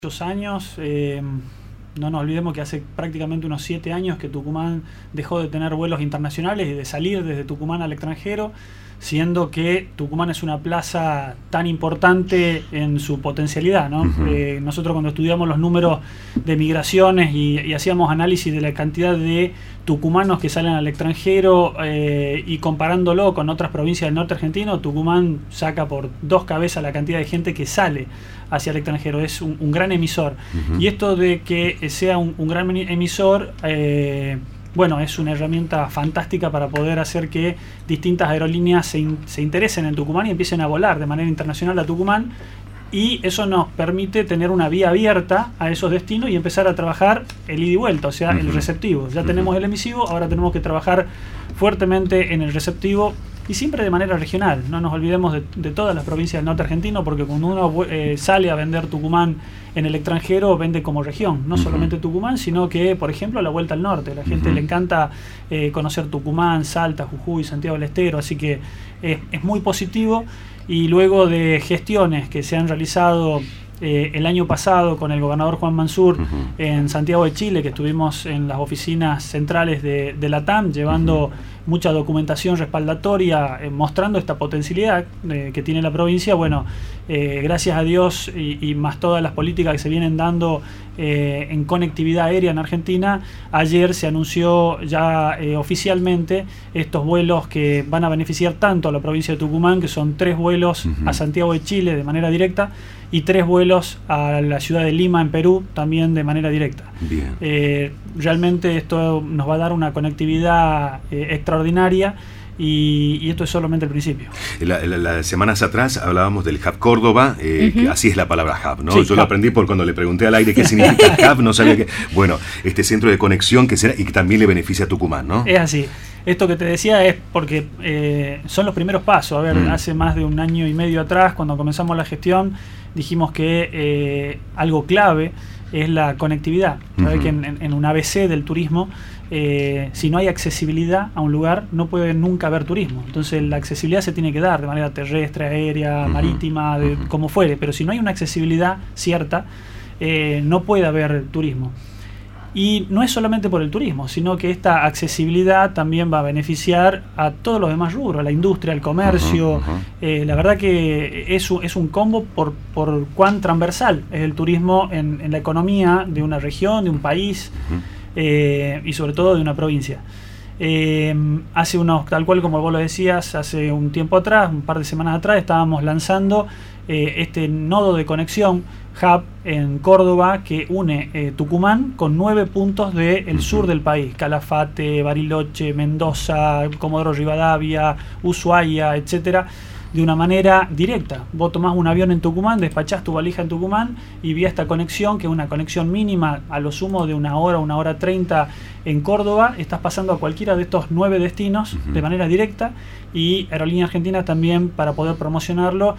Muchos años, no nos olvidemos que hace prácticamente unos 7 años que Tucumán dejó de tener vuelos internacionales y de salir desde Tucumán al extranjero, siendo que Tucumán es una plaza tan importante en su potencialidad, ¿no? Nosotros cuando estudiamos los números de migraciones y hacíamos análisis de la cantidad de tucumanos que salen al extranjero y comparándolo con otras provincias del norte argentino, Tucumán saca por 2 cabezas la cantidad de gente que sale hacia el extranjero. Es un gran emisor. Y esto de que sea un gran emisor, bueno, es una herramienta fantástica para poder hacer que distintas aerolíneas se interesen en Tucumán y empiecen a volar de manera internacional a Tucumán, y eso nos permite tener una vía abierta a esos destinos y empezar a trabajar el ida y vuelta, o sea, el receptivo. Ya tenemos el emisivo, ahora tenemos que trabajar fuertemente en el receptivo, y siempre de manera regional. No nos olvidemos de todas las provincias del norte argentino, porque cuando uno sale a vender Tucumán en el extranjero, vende como región, no solamente Tucumán, sino que, por ejemplo, a la vuelta al norte. La gente le encanta conocer Tucumán, Salta, Jujuy, Santiago del Estero, así que es muy positivo. Y luego de gestiones que se han realizado el año pasado con el gobernador Juan Mansur en Santiago de Chile, que estuvimos en las oficinas centrales de la TAM llevando mucha documentación respaldatoria, mostrando esta potencialidad que tiene la provincia. Bueno, gracias a Dios y más todas las políticas que se vienen dando en conectividad aérea en Argentina, ayer se anunció ya oficialmente estos vuelos que van a beneficiar tanto a la provincia de Tucumán, que son 3 vuelos a Santiago de Chile de manera directa y 3 vuelos a la ciudad de Lima en Perú también de manera directa. Realmente esto nos va a dar una conectividad extraordinaria, y esto es solamente el principio. Las semanas atrás hablábamos del Hub Córdoba, que así es la palabra hub, ¿no? Sí, Yo lo aprendí por cuando le pregunté al aire qué significa hub, no sabía qué. Bueno, este centro de conexión que será y que también le beneficia a Tucumán, ¿no? Es así. Esto que te decía es porque son los primeros pasos. A ver, hace más de 1 año y medio atrás, cuando comenzamos la gestión, dijimos que algo clave es la conectividad. Sabes que en un ABC del turismo, si no hay accesibilidad a un lugar, no puede nunca haber turismo. Entonces la accesibilidad se tiene que dar de manera terrestre, aérea, marítima, como fuere, pero si no hay una accesibilidad cierta, no puede haber turismo. Y no es solamente por el turismo, sino que esta accesibilidad también va a beneficiar a todos los demás rubros, la industria, el comercio. La verdad que es un combo por cuán transversal es el turismo en la economía de una región, de un país, y sobre todo de una provincia. Hace tal cual como vos lo decías, hace un tiempo atrás, un par de semanas atrás, estábamos lanzando este nodo de conexión hub en Córdoba que une Tucumán con 9 puntos del sur del país: Calafate, Bariloche, Mendoza, Comodoro Rivadavia, Ushuaia, etcétera, de una manera directa. Vos tomás un avión en Tucumán, despachás tu valija en Tucumán y vía esta conexión, que es una conexión mínima a lo sumo de 1 hora 30 en Córdoba, estás pasando a cualquiera de estos 9 destinos de manera directa. Y Aerolíneas Argentinas también, para poder promocionarlo,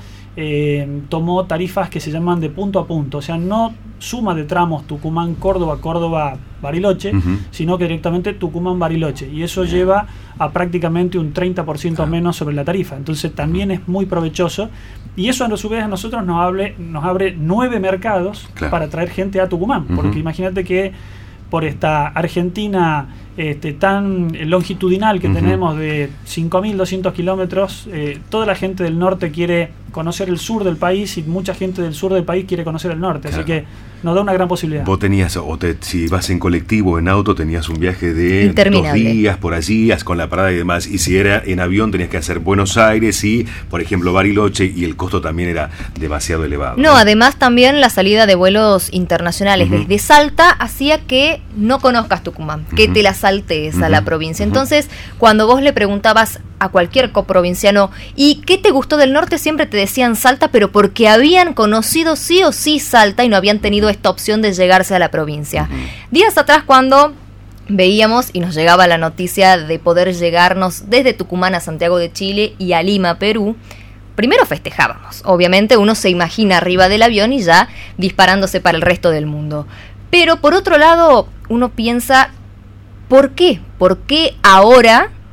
tomó tarifas que se llaman de punto a punto, o sea, no suma de tramos Tucumán-Córdoba, Córdoba-Bariloche, sino que directamente Tucumán-Bariloche, y eso lleva a prácticamente un 30% menos sobre la tarifa. Entonces también es muy provechoso, y eso a su vez a nosotros nos abre 9 mercados para traer gente a Tucumán, porque imagínate que por esta Argentina tan longitudinal que tenemos de 5.200 kilómetros, toda la gente del norte quiere conocer el sur del país y mucha gente del sur del país quiere conocer el norte, así que nos da una gran posibilidad. Vos tenías, si vas en colectivo o en auto, tenías un viaje de 2 días por allí, con la parada y demás, y si era en avión tenías que hacer Buenos Aires y, por ejemplo, Bariloche, y el costo también era demasiado elevado. No, además también la salida de vuelos internacionales desde Salta hacía que no conozcas Tucumán, que te la saltees a la provincia. Entonces, cuando vos le preguntabas a cualquier coprovinciano, ¿y qué te gustó del norte? Siempre te decían Salta, pero porque habían conocido sí o sí Salta y no habían tenido esta opción de llegarse a la provincia. Días atrás, cuando veíamos y nos llegaba la noticia de poder llegarnos desde Tucumán a Santiago de Chile y a Lima, Perú, primero festejábamos. Obviamente uno se imagina arriba del avión y ya disparándose para el resto del mundo. Pero por otro lado, uno piensa, ¿por qué? ¿Por qué ahora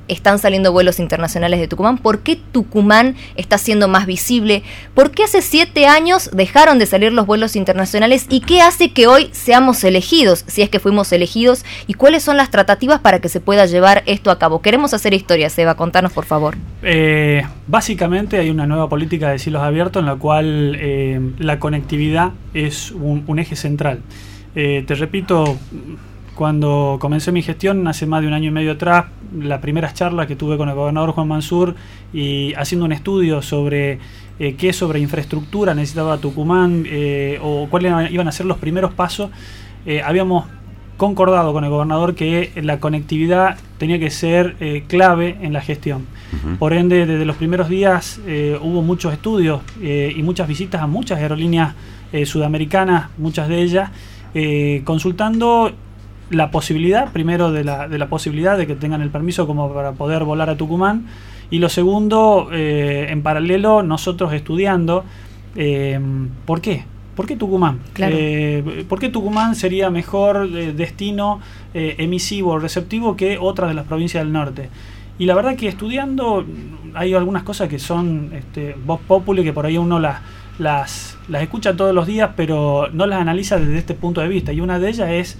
están saliendo vuelos internacionales de Tucumán? ¿Por qué Tucumán está siendo más visible? ¿Por qué hace 7 años dejaron de salir los vuelos internacionales? ¿Y qué hace que hoy seamos elegidos, si es que fuimos elegidos? ¿Y cuáles son las tratativas para que se pueda llevar esto a cabo? Queremos hacer historia, Seba, contanos por favor. Básicamente hay una nueva política de cielos abiertos en la cual la conectividad es un eje central. Te repito, cuando comencé mi gestión, hace más de 1 año y medio atrás, las primeras charlas que tuve con el gobernador Juan Mansur y haciendo un estudio sobre qué sobre infraestructura necesitaba Tucumán o cuáles iban a ser los primeros pasos, habíamos concordado con el gobernador que la conectividad tenía que ser clave en la gestión. Por ende, desde los primeros días hubo muchos estudios y muchas visitas a muchas aerolíneas sudamericanas, muchas de ellas, consultando la posibilidad, primero de la posibilidad de que tengan el permiso como para poder volar a Tucumán, y lo segundo, en paralelo, nosotros estudiando ¿por qué? ¿Por qué Tucumán? Claro. ¿Por qué Tucumán sería mejor destino emisivo o receptivo que otras de las provincias del norte? Y la verdad que estudiando hay algunas cosas que son voz populi, que por ahí uno las escucha todos los días, pero no las analiza desde este punto de vista. Y una de ellas es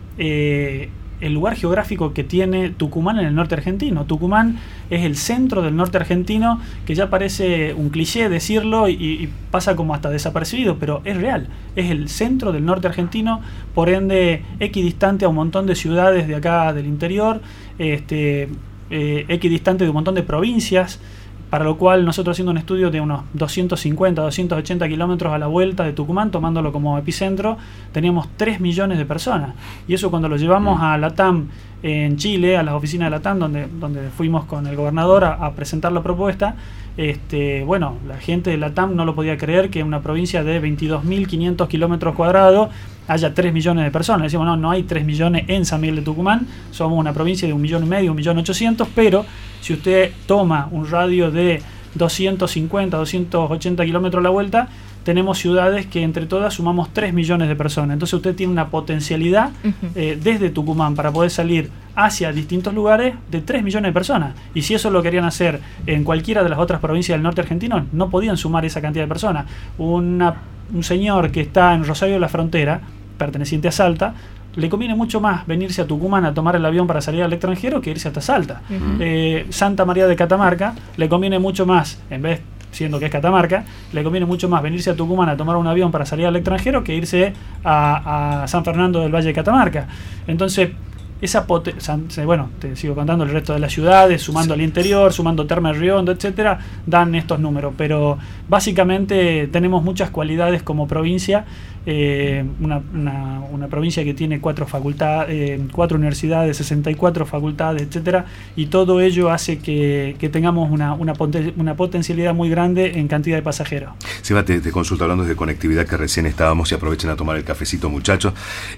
el lugar geográfico que tiene Tucumán en el norte argentino. Tucumán es el centro del norte argentino, que ya parece un cliché decirlo y pasa como hasta desapercibido, pero es real. Es el centro del norte argentino, por ende equidistante a un montón de ciudades de acá del interior, equidistante de un montón de provincias, para lo cual nosotros haciendo un estudio de unos 250, 280 kilómetros a la vuelta de Tucumán, tomándolo como epicentro, teníamos 3 millones de personas. Y eso cuando lo llevamos a LATAM en Chile, a las oficinas de LATAM, donde fuimos con el gobernador a presentar la propuesta, bueno, la gente de LATAM no lo podía creer que en una provincia de 22.500 kilómetros cuadrados haya 3 millones de personas. Decimos, no hay 3 millones en San Miguel de Tucumán, somos una provincia de 1,5 millones, 1.800.000, pero si usted toma un radio de 250, 280 kilómetros a la vuelta, tenemos ciudades que entre todas sumamos 3 millones de personas. Entonces usted tiene una potencialidad desde Tucumán para poder salir hacia distintos lugares de 3 millones de personas. Y si eso lo querían hacer en cualquiera de las otras provincias del norte argentino, no podían sumar esa cantidad de personas. Un señor que está en Rosario de la Frontera, perteneciente a Salta, le conviene mucho más venirse a Tucumán a tomar el avión para salir al extranjero que irse hasta Salta. Santa María de Catamarca le conviene mucho más, en vez, siendo que es Catamarca, le conviene mucho más venirse a Tucumán a tomar un avión para salir al extranjero que irse a San Fernando del Valle de Catamarca. Entonces, bueno, te sigo contando el resto de las ciudades, sumando al interior, sumando Termas de Riondo, etcétera, dan estos números, pero básicamente tenemos muchas cualidades como provincia, una provincia que tiene 4 universidades, 64 facultades, etcétera, y todo ello hace que tengamos una potencialidad muy grande en cantidad de pasajeros. Seba, te consulto hablando de conectividad, que recién estábamos, y aprovechen a tomar el cafecito, muchachos,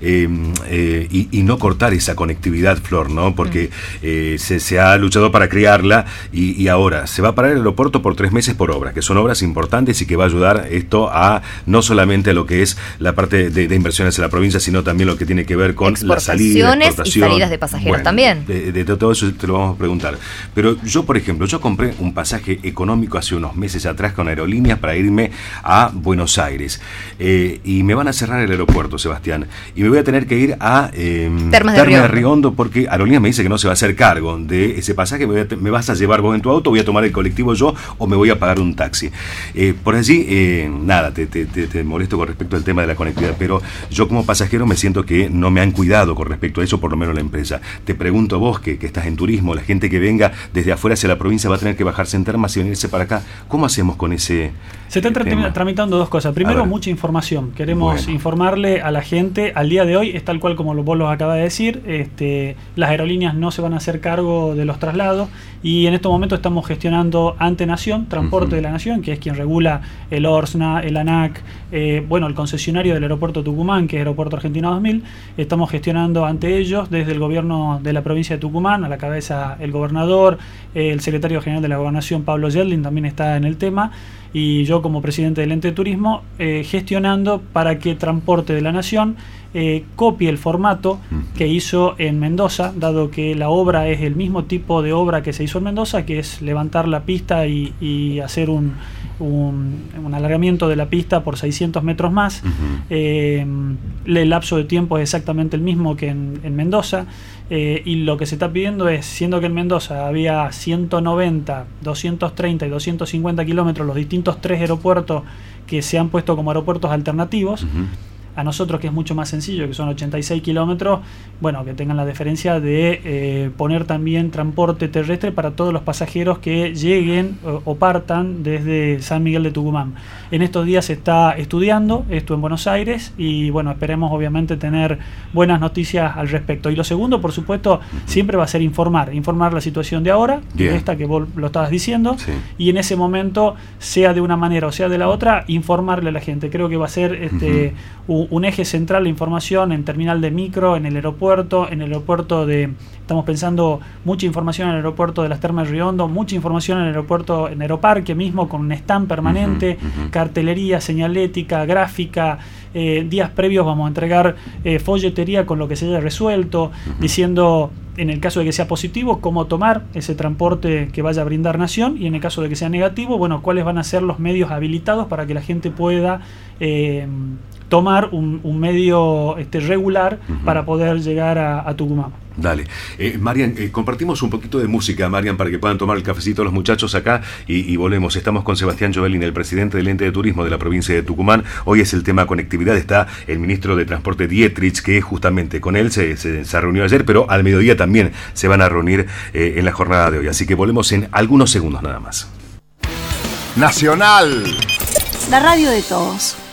y no cortar esa conectividad, Flor, ¿no? Porque se ha luchado para crearla y ahora se va a parar el aeropuerto por 3 meses por obras, que son obras importantes y que va a ayudar esto a no solamente a lo que es la parte de inversiones en la provincia, sino también lo que tiene que ver con la salida, exportación y salidas de pasajeros, bueno, también. De todo eso te lo vamos a preguntar. Pero yo, por ejemplo, compré un pasaje económico hace unos meses atrás con aerolíneas para irme a Buenos Aires. Y me van a cerrar el aeropuerto, Sebastián. Y me voy a tener que ir a Termas de Riondo, porque Aerolíneas me dice que no se va a hacer cargo de ese pasaje. Me vas a llevar vos en tu auto, voy a tomar el colectivo yo o me voy a pagar un taxi. Por allí, nada, te molesto con respecto al tema de la conectividad, pero yo como pasajero me siento que no me han cuidado con respecto a eso, por lo menos la empresa. Te pregunto a vos, que estás en turismo, la gente que venga desde afuera hacia la provincia va a tener que bajarse en Termas y venirse para acá. ¿Cómo hacemos con ese Se están tramitando 2 cosas. Primero, mucha información. Queremos informarle a la gente. Al día de hoy es tal cual como vos los acabas de decir. Las aerolíneas no se van a hacer cargo de los traslados y en estos momentos estamos gestionando ante Nación, Transporte de la Nación, que es quien regula el ORSNA, el ANAC, el concesionario del aeropuerto Tucumán, que es Aeropuerto Argentina 2000. Estamos gestionando ante ellos desde el gobierno de la provincia de Tucumán, a la cabeza el gobernador, el secretario general de la Gobernación, Pablo Yedlin, también está en el tema. y yo como presidente del ente de turismo, gestionando para que Transporte de la Nación copie el formato que hizo en Mendoza, dado que la obra es el mismo tipo de obra que se hizo en Mendoza, que es levantar la pista y hacer un alargamiento de la pista por 600 metros más. El lapso de tiempo es exactamente el mismo que en Mendoza, y lo que se está pidiendo es, siendo que en Mendoza había 190, 230 y 250 kilómetros, los distintos 3 aeropuertos que se han puesto como aeropuertos alternativos, a nosotros, que es mucho más sencillo, que son 86 kilómetros, bueno, que tengan la deferencia de poner también transporte terrestre para todos los pasajeros que lleguen o partan desde San Miguel de Tucumán. En estos días se está estudiando esto en Buenos Aires y bueno, esperemos obviamente tener buenas noticias al respecto. Y lo segundo, por supuesto, siempre va a ser informar la situación de ahora, esta que vos lo estabas diciendo, y en ese momento, sea de una manera o sea de la otra, informarle a la gente. Creo que va a ser un eje central la información en terminal de micro, en el aeropuerto, estamos pensando mucha información en el aeropuerto de las Termas de Río Hondo, mucha información en el aeropuerto, en Aeroparque mismo, con un stand permanente, cartelería, señalética, gráfica. Días previos vamos a entregar folletería con lo que se haya resuelto, diciendo, en el caso de que sea positivo, cómo tomar ese transporte que vaya a brindar Nación, y en el caso de que sea negativo, bueno, cuáles van a ser los medios habilitados para que la gente pueda tomar un medio regular para poder llegar a Tucumán. Dale. Marian, compartimos un poquito de música, Marian, para que puedan tomar el cafecito los muchachos acá y volvemos. Estamos con Sebastián Jovelin, el presidente del ente de turismo de la provincia de Tucumán. Hoy es el tema conectividad. Está el ministro de Transporte Dietrich, que justamente con él se reunió ayer, pero al mediodía también se van a reunir en la jornada de hoy. Así que volvemos en algunos segundos nada más. Nacional, la radio de todos.